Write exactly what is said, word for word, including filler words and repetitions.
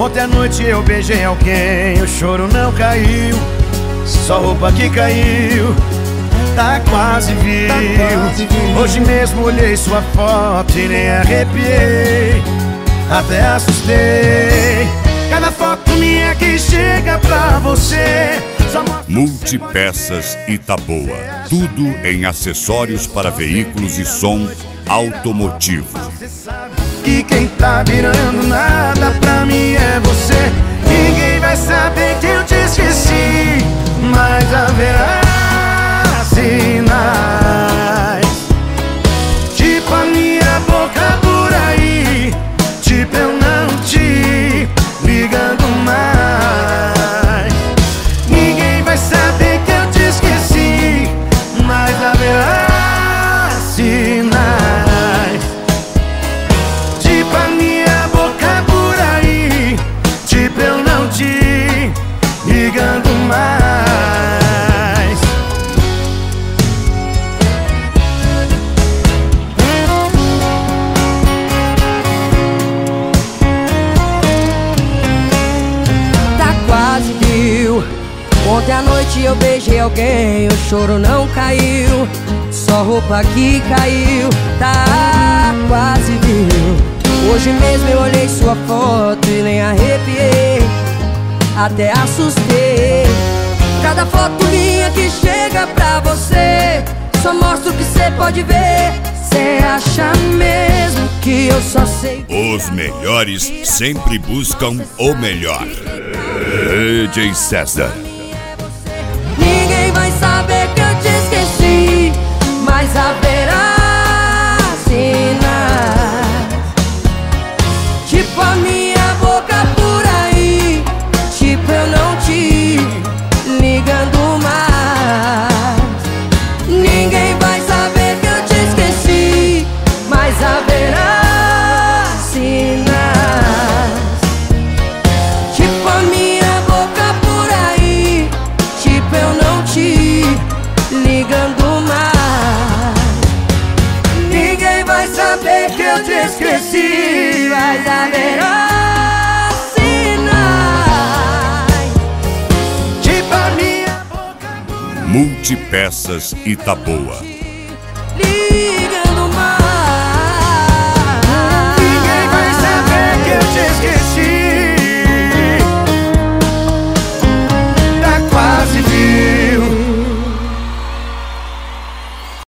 Ontem à noite eu beijei alguém, o choro não caiu, só roupa que caiu, tá quase viu. Hoje mesmo olhei sua foto e nem arrepiei, até assustei. Cada foto minha que chega pra você só mostra... Multipeças Itaboa, tudo em acessórios para veículos e som automotivo. Você sabe que quem tá virando nada pra mim é você. Ninguém vai saber que eu te esqueci, mas haverá sinais, tipo a minha boca por aí, tipo eu não te ligando mais. Ninguém vai saber que eu te esqueci, mas haverá sinais, tipo a minha boca por aí, tipo eu não te ligando mais. Ontem à noite eu beijei alguém, o choro não caiu, só roupa que caiu, tá quase viu. Hoje mesmo eu olhei sua foto e nem arrepiei, até assustei. Cada foto minha que chega pra você só mostra o que cê pode ver. Cê acha mesmo que eu só sei? Os melhores sempre buscam o melhor. D J César. Ninguém vai saber que eu te esqueci, mas haverá sinais, tipo a minha boca por aí, tipo eu não te ligando mais. Ninguém vai saber que eu te esqueci, mas haverá sinais, tipo a minha boca por aí, tipo eu não te ligando mais. Ninguém vai saber que eu te esqueci, mas haverá sinais, Tipo a minha boca. Multipeças Itaboa.